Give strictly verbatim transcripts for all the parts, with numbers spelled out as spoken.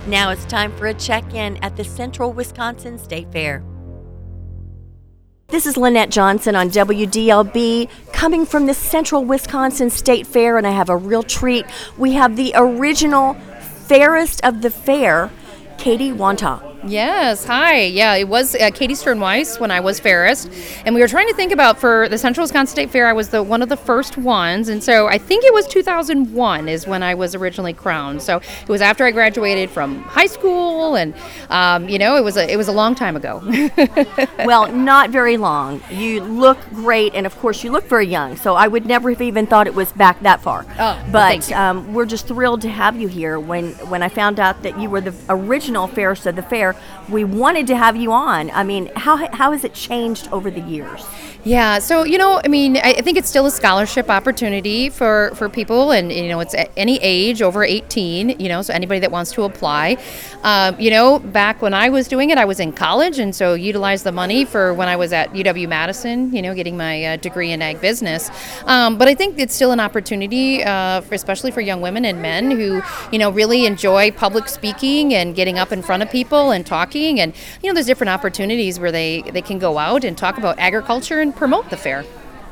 Now it's time for a check-in at the Central Wisconsin State Fair. This is Lynette Johnson on W D L B, coming from the Central Wisconsin State Fair, and I have a real treat. We have the original fairest of the fair, Katie Wanta. Yes, hi. Yeah, it was uh, Katie Sternweiss when I was fairest, and we were trying to think about for the Central Wisconsin State Fair. I was the one of the first ones, and so I think it was two thousand one is when I was originally crowned. So it was after I graduated from high school, and um, you know, it was a it was a long time ago. Well, not very long. You look great, and of course, you look very young. So I would never have even thought it was back that far. Oh, well, but thank you. Um, we're just thrilled to have you here. When when I found out that you were the original fairest of the fair, we wanted to have you on. I mean, how how has it changed over the years? Yeah, so, you know, I mean, I I think it's still a scholarship opportunity for, for people, and, you know, it's at any age over eighteen, you know, so anybody that wants to apply. Um, you know, back when I was doing it, I was in college, and so utilized the money for when I was at U W-Madison, you know, getting my uh, degree in ag business. Um, but I think it's still an opportunity, uh, for, especially for young women and men who, you know, really enjoy public speaking and getting up in front of people and talking. And, you know, there's different opportunities where they, they can go out and talk about agriculture and promote the fair.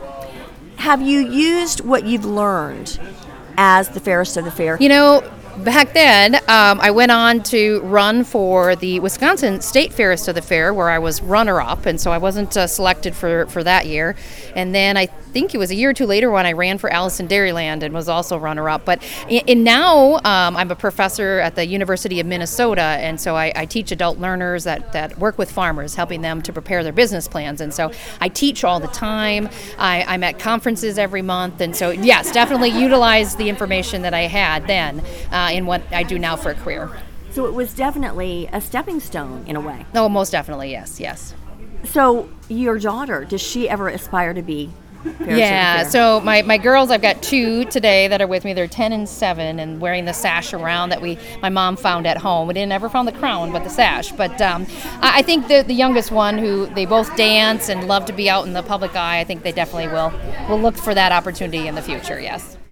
Have you used what you've learned as the fairest of the fair? You know, back then, um, I went on to run for the Wisconsin State Fairest of the Fair, where I was runner-up, and so I wasn't uh, selected for, for that year. And then I think it was a year or two later when I ran for Allison Dairyland and was also runner-up. But and now um, I'm a professor at the University of Minnesota, and so I, I teach adult learners that, that work with farmers, helping them to prepare their business plans. And so I teach all the time. I, I'm at conferences every month, and so yes, definitely utilize the information that I had then uh, in what I do now for a career. So it was definitely a stepping stone in a way. Oh, most definitely, yes, yes. So your daughter, does she ever aspire to be fairest of the Yeah, fair? so my, my girls, I've got two today that are with me. They're ten and seven and wearing the sash around that we my mom found at home. We didn't ever found the crown, but the sash. But um, I I think the the youngest one, who they both dance and love to be out in the public eye, I think they definitely will will look for that opportunity in the future, yes.